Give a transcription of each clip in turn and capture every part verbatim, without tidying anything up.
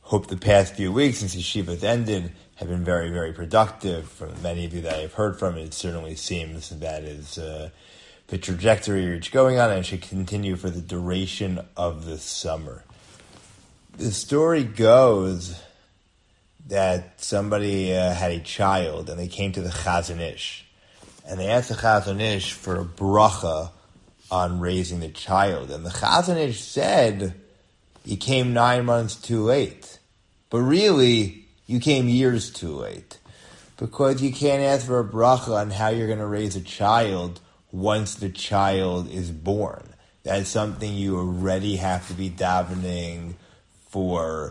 Hope the past few weeks since Yeshiva's ended have been very, very productive. From many of you that I've heard from, it certainly seems that is uh, the trajectory it's going on and should continue for the duration of the summer. The story goes that somebody uh, had a child and they came to the Chazon Ish and they asked the Chazon Ish for a bracha on raising the child. And the Chazon Ish said, you came nine months too late. But really, you came years too late. Because you can't ask for a bracha on how you're going to raise a child once the child is born. That's something you already have to be davening for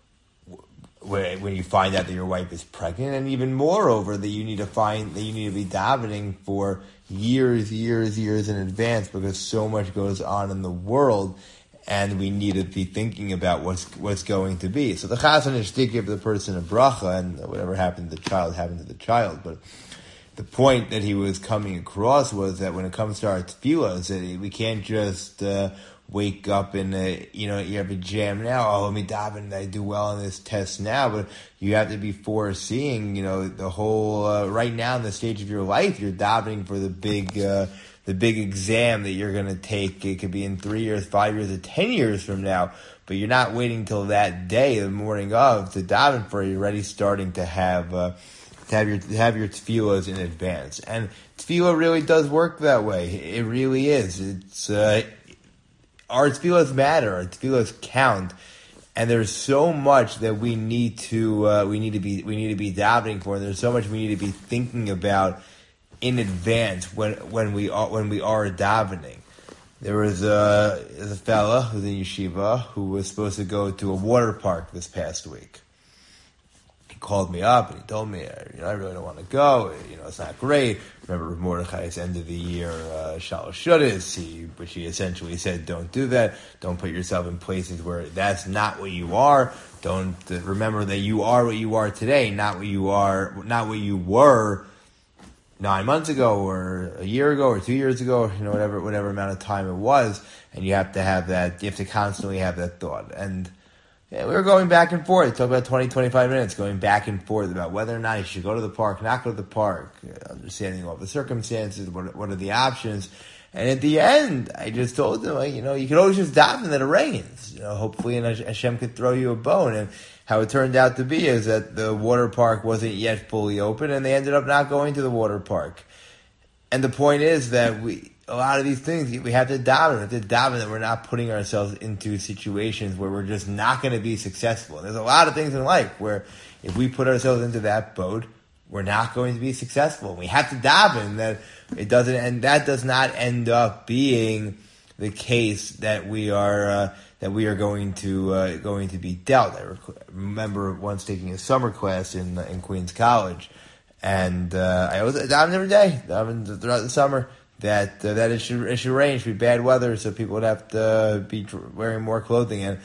when you find out that your wife is pregnant, and even moreover that you need to find that you need to be davening for years, years, years in advance, because so much goes on in the world, and we need to be thinking about what's what's going to be. So the Chazon Ish did give the person a bracha, and whatever happened to the child happened to the child. But the point that he was coming across was that when it comes to our tefillas, that we can't just uh, wake up and, uh, you know, you have a jam now, oh, let me daven, I do well on this test now, but you have to be foreseeing, you know, the whole, uh, right now in the stage of your life, you're davening for the big, uh, the big exam that you're going to take. It could be in three years, five years, or ten years from now, but you're not waiting till that day, the morning of, to daven for it. You're already starting to have, uh, to have your, to have your tefillas in advance. And tefillah really does work that way. It really is. It's, uh, our tefillas matter, our tefillas count, and there's so much that we need to uh, we need to be we need to be davening for, and there's so much we need to be thinking about in advance when when we are when we are davening. There was a, a fella who was in yeshiva who was supposed to go to a water park this past week. He called me up and he told me, you know, I really don't want to go. You know, it's not great. Remember Rav Mordechai's end of the year uh, shalosh shudis, he, which he essentially said, don't do that. Don't put yourself in places where that's not what you are. Don't uh, remember that you are what you are today, not what you are, not what you were nine months ago or a year ago or two years ago. You know, whatever whatever amount of time it was, and you have to have that. You have to constantly have that thought. And yeah, we were going back and forth. Talk about twenty, twenty-five minutes going back and forth about whether or not you should go to the park, not go to the park, understanding all the circumstances, what, what are the options. And at the end, I just told them, you know, you could always just daven that it rains. You know, hopefully Hashem could throw you a bone. And how it turned out to be is that the water park wasn't yet fully open, and they ended up not going to the water park. And the point is that we... a lot of these things, we have to daven. We have to daven that we're not putting ourselves into situations where we're just not going to be successful. There's a lot of things in life where if we put ourselves into that boat, we're not going to be successful. We have to daven that it doesn't, and that does not end up being the case that we are uh, that we are going to uh, going to be dealt. I rec- remember once taking a summer class in in Queens College, and uh, I was daven every day, daven throughout the summer. That uh, that it should it should rain, it should be bad weather, so people would have to be wearing more clothing. And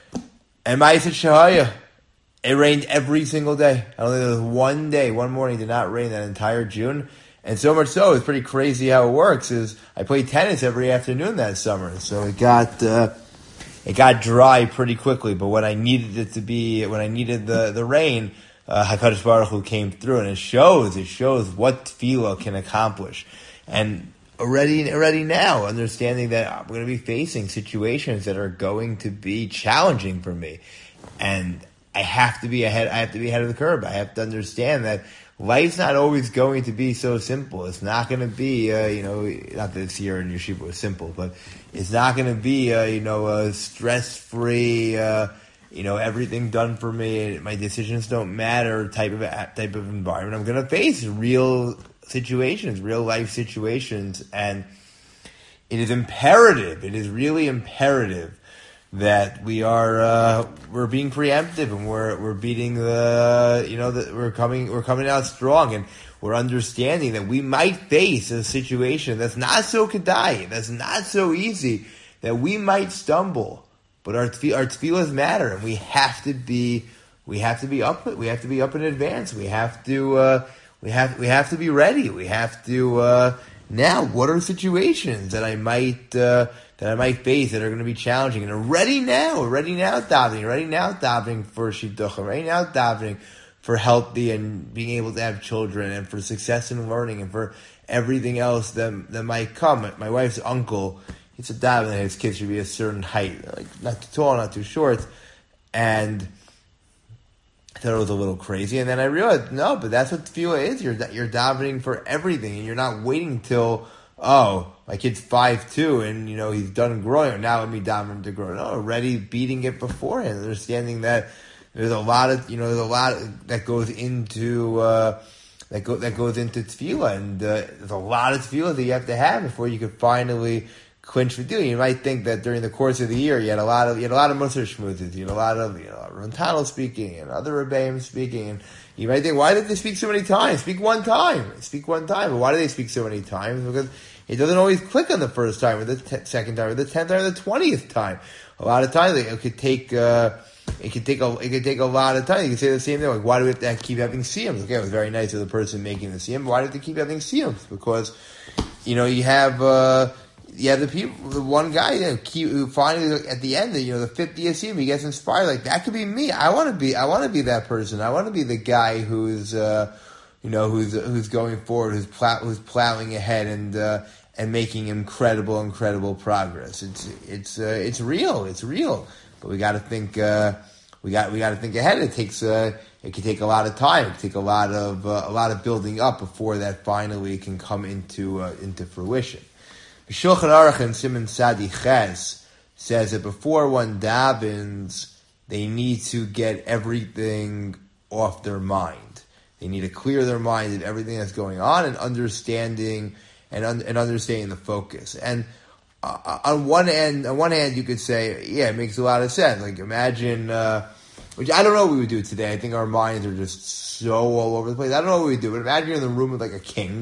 and Ma'aseh Shehaya, it rained every single day. I don't think there was one day, one morning did not rain that entire June. And so much so, it's pretty crazy how it works. Is I played tennis every afternoon that summer, so it got uh, it got dry pretty quickly. But when I needed it to be, when I needed the the rain, uh, Hakadosh Baruch Hu came through, and it shows it shows what tefillah can accomplish. And Already, already now, understanding that I'm going to be facing situations that are going to be challenging for me, and I have to be ahead. I have to be ahead of the curve. I have to understand that life's not always going to be so simple. It's not going to be, uh, you know, not that this year in yeshiva was simple, but it's not going to be, uh, you know, a stress-free, uh, you know, everything done for me. My decisions don't matter type of type of environment. I'm going to face real situations, real life situations, and it is imperative, it is really imperative that we are, uh, we're being preemptive, and we're, we're beating the, you know, that we're coming, we're coming out strong, and we're understanding that we might face a situation that's not so kedai, that's not so easy, that we might stumble, but our, tef- our tefillahs matter, and we have to be, we have to be up, we have to be up in advance, we have to, uh, We have we have to be ready. We have to uh, now. What are situations that I might uh, that I might face that are going to be challenging. And already now, already now davening, already now davening for shidduchim, already now davening for healthy and being able to have children and for success in learning and for everything else that that might come. My wife's uncle, he's a davening that his kids should be a certain height, like not too tall, not too short, and I thought it was a little crazy. And then I realized, no, but that's what tefillah is. You're you're davening for everything, and you're not waiting till, oh, my kid's five two, and you know he's done growing. Now let me daven him to grow. No, already beating it beforehand, understanding that there's a lot of you know there's a lot that goes into uh, that go that goes into tefillah, and uh, there's a lot of tefillah that you have to have before you could finally clinch with you. You might think that during the course of the year you had a lot of you had a lot of Musar shmuzes, you had a lot of you know Ron Tanel speaking and other Rebbeim speaking, and you might think, why did they speak so many times? Speak one time, speak one time. But why do they speak so many times? Because it doesn't always click on the first time, or the t- second time, or the tenth time, or the twentieth time. A lot of times it could take uh, it could take a it could take a lot of time. You could say the same thing, like why do we have to keep having siyums? Okay, it was very nice of the person making the siyum, but why do we have to keep having siyums? Because you know you have. Uh, Yeah, the people, the one guy you know, keep, who finally at the end, you know, the fiftieth scene, he gets inspired. Like that could be me. I want to be. I want to be that person. I want to be the guy who's, uh, you know, who's who's going forward, who's plow, who's plowing ahead and uh, and making incredible, incredible progress. It's it's uh, it's real. It's real. But we got to think. Uh, we got we got to think ahead. It takes. Uh, it can take a lot of time. It can take a lot of uh, a lot of building up before that finally can come into uh, into fruition. Shulchan Aruch and Simon Sadi Ches says that before one davens, they need to get everything off their mind. They need to clear their mind of everything that's going on and understanding and un- and understanding the focus. And uh, on one hand, on one hand, you could say, yeah, it makes a lot of sense. Like imagine, uh, which I don't know what we would do today. I think our minds are just so all over the place. I don't know what we would do, but imagine you're in the room with like a king.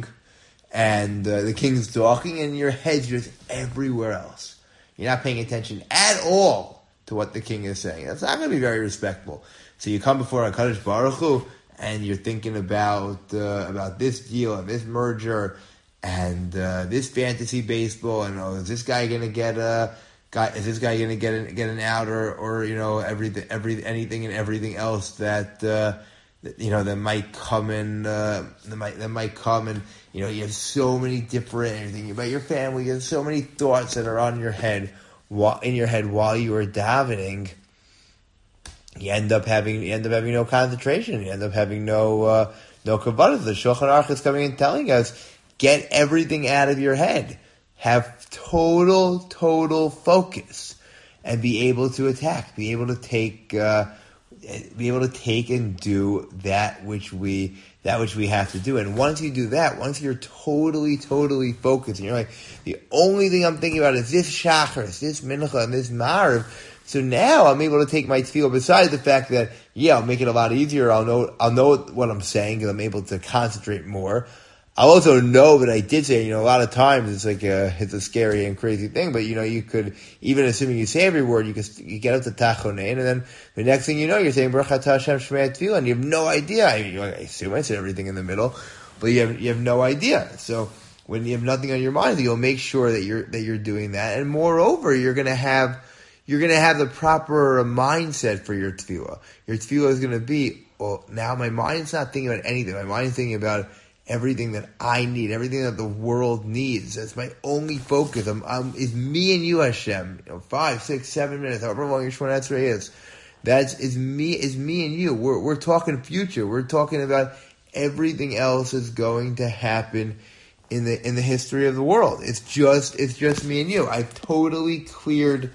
And uh, the king's talking, and your head's just everywhere else. You're not paying attention at all to what the king is saying. That's not going to be very respectful. So you come before HaKadosh Baruch Hu, and you're thinking about uh, about this deal and this merger and uh, this fantasy baseball, and oh, is this guy going to get a guy? Is this guy going to get an, get an out, or or you know everything, every anything and everything else that. Uh, You know, that might come in, uh, that might, that might come and, you know, you have so many different, everything about your family, you have so many thoughts that are on your head, while, in your head while you are davening. You end up having, you end up having no concentration, you end up having no, uh, no kavanah. The Shulchan Aruch is coming and telling us, get everything out of your head. Have total, total focus and be able to attack, be able to take, uh, be able to take and do that which we that which we have to do. And once you do that, once you're totally, totally focused, and you're like, the only thing I'm thinking about is this shachar, this mincha, and this ma'ariv. So now I'm able to take my tefillah. Besides the fact that, yeah, I'll make it a lot easier. I'll know I'll know what I'm saying because I'm able to concentrate more. I'll also know that I did say, you know, a lot of times it's like a, it's a scary and crazy thing, but you know, you could, even assuming you say every word, you could, you get up to Tachonein, and then the next thing you know, you're saying, Baruch Atah Hashem Shmei Tefillah, and you have no idea. I, mean, I assume I said everything in the middle, but you have, you have no idea. So when you have nothing on your mind, you'll make sure that you're, that you're doing that. And moreover, you're gonna have, you're gonna have the proper mindset for your tefillah. Your tefillah is gonna be, well, now my mind's not thinking about anything. My mind's thinking about everything that I need, everything that the world needs. That's my only focus. I'm, I'm, is me and you, Hashem. You know, five, six, seven minutes, however long your Shemona Esrei is. That's is me, is me and you. We're we're talking future. We're talking about everything else is going to happen in the in the history of the world. It's just it's just me and you. I've totally cleared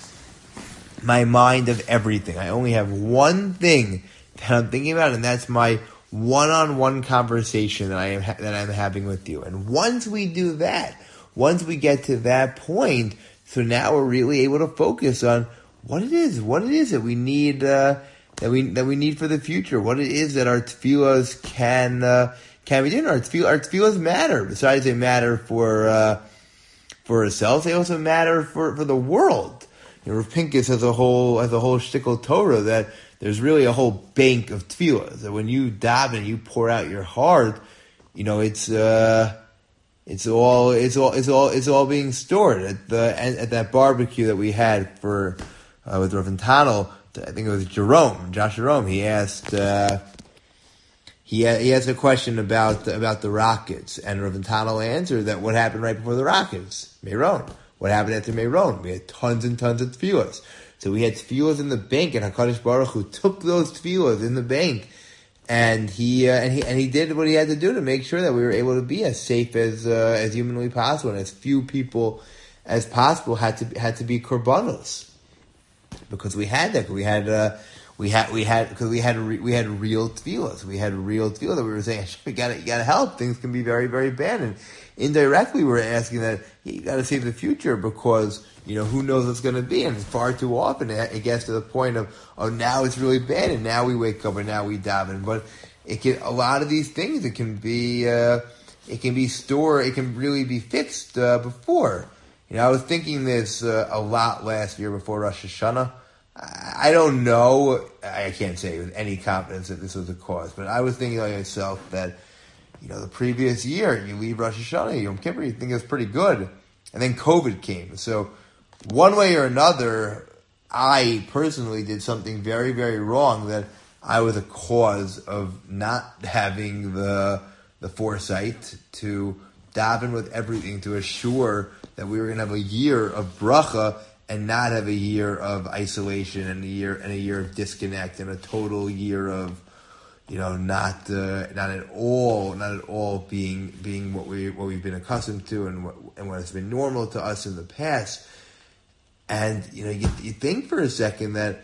my mind of everything. I only have one thing that I'm thinking about, and that's my one-on-one conversation that I am ha- that I'm having with you. And once we do that, once we get to that point, so now we're really able to focus on what it is, what it is that we need, uh, that we that we need for the future. What it is that our tefillahs can uh, can be doing. Our tefillah, our tefillahs matter. Besides, they matter for uh, for ourselves. They also matter for, for the world. You know, Rav Pinkus has a whole has a whole shtickle Torah that there's really a whole bank of tefillah. That when you daven and you pour out your heart, you know, it's, uh, It's all it's all it's all it's all being stored at the at that barbecue that we had for uh, with Rav Tanel. I think it was Jerome, Josh Jerome. He asked uh, he he asked a question about about the rockets, and Rav Tanel answered that what happened right before the rockets, Meron. What happened after Meron? We had tons and tons of tefillas. So we had tefillas in the bank, and Hakadosh Baruch Hu took those tefillas in the bank. And he uh, and he and he did what he had to do to make sure that we were able to be as safe as uh, as humanly possible, and as few people as possible had to had to be korbanos, because we had that. We had uh, we had we had because we had we had real tefillas. We had real tefillah that we were saying, we got you got to help. Things can be very very bad, and indirectly we were asking that you got to save the future, because you know, who knows what's going to be, and far too often it gets to the point of, oh, now it's really bad, and now we wake up, and now we daven. But it can, a lot of these things, it can be, uh, it can be stored, it can really be fixed uh, before. You know, I was thinking this uh, a lot last year before Rosh Hashanah. I, I don't know, I can't say with any confidence that this was the cause, but I was thinking to myself that, you know, the previous year, you leave Rosh Hashanah, Yom Kippur, you think it was pretty good, and then COVID came, so one way or another, I personally did something very, very wrong, that I was a cause of not having the the foresight to daven with everything, to assure that we were going to have a year of bracha and not have a year of isolation, and a year and a year of disconnect, and a total year of, you know, not uh, not at all, not at all being being what we what we've been accustomed to, and what and what has been normal to us in the past. And, you know, you, you think for a second that,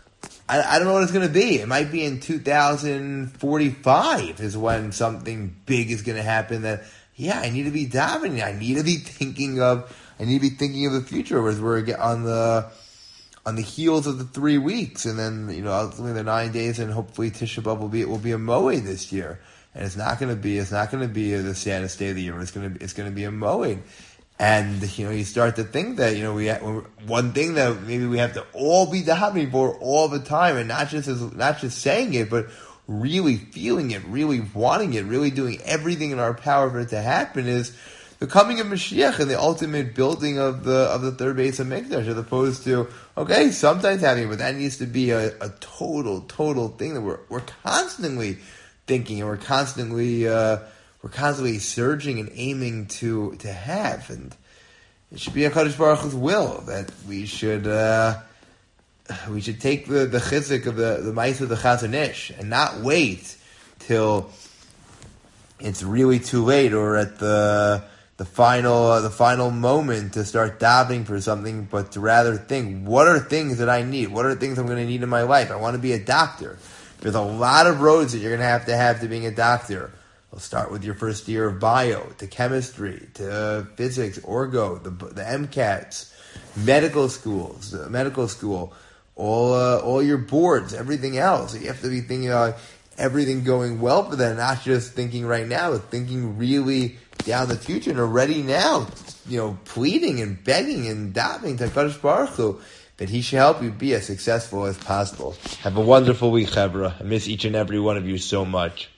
I, I don't know what it's going to be. It might be in two thousand forty-five is when something big is going to happen that, yeah, I need to be davening. I need to be thinking of, I need to be thinking of the future, whereas we're on the, on the heels of the three weeks. And then, you know, ultimately the nine days, and hopefully Tisha B'Av will be, it will be a moed this year. And it's not going to be, it's not going to be the saddest day of the year. It's going to, it's going to be a moed. And, you know, you start to think that, you know, we have, one thing that maybe we have to all be davening for all the time, and not just as, not just saying it, but really feeling it, really wanting it, really doing everything in our power for it to happen, is the coming of Mashiach and the ultimate building of the of the third base of Mikdash, as opposed to, okay, sometimes having it, but that needs to be a, a total, total thing that we're we're constantly thinking, and we're constantly uh We're constantly surging and aiming to to have, and it should be a HaKadosh Baruch Hu's will that we should uh, we should take the the chizuk of the the mice of the Chazon Ish and not wait till it's really too late, or at the the final uh, the final moment to start davening for something, but to rather think, what are things that I need? What are things I'm going to need in my life? I want to be a doctor. There's a lot of roads that you're going to have to have to being a doctor. We'll start with your first year of bio, to chemistry, to physics, orgo, the the MCATs, medical schools, uh, medical school, all uh, all your boards, everything else. You have to be thinking about everything going well for that, not just thinking right now, but thinking really down the future, and already now, you know, pleading and begging and davening to HaKadosh Baruch Hu that He should help you be as successful as possible. Have a wonderful week, Chevra. I miss each and every one of you so much.